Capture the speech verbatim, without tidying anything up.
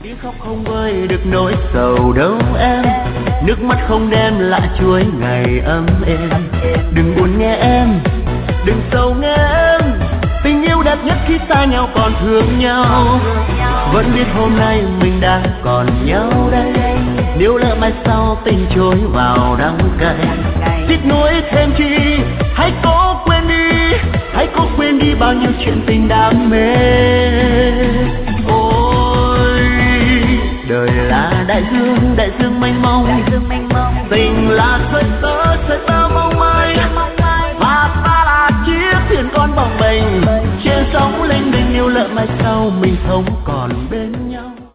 Tiếng khóc không vơi được nỗi sầu đâu em, nước mắt không đem lại chuối ngày ấm êm. Đừng buồn nghe em, đừng sầu nghe em, tình yêu đẹp nhất khi xa nhau còn thương nhau. Vẫn biết hôm nay mình đang còn nhau đây, nếu lỡ mai sau tình trôi vào đắng cay. Tiếc nuối thêm chi, hãy cố quên đi, hãy cố quên đi bao nhiêu chuyện tình đam mê. Ôi đời là đại dương, đại dương mênh mông, tình là sợi tơ, sợi tơ mong manh, và ta là chiếc thuyền con bồng bềnh trên sóng lênh đênh. Nếu lỡ mai sau mình không còn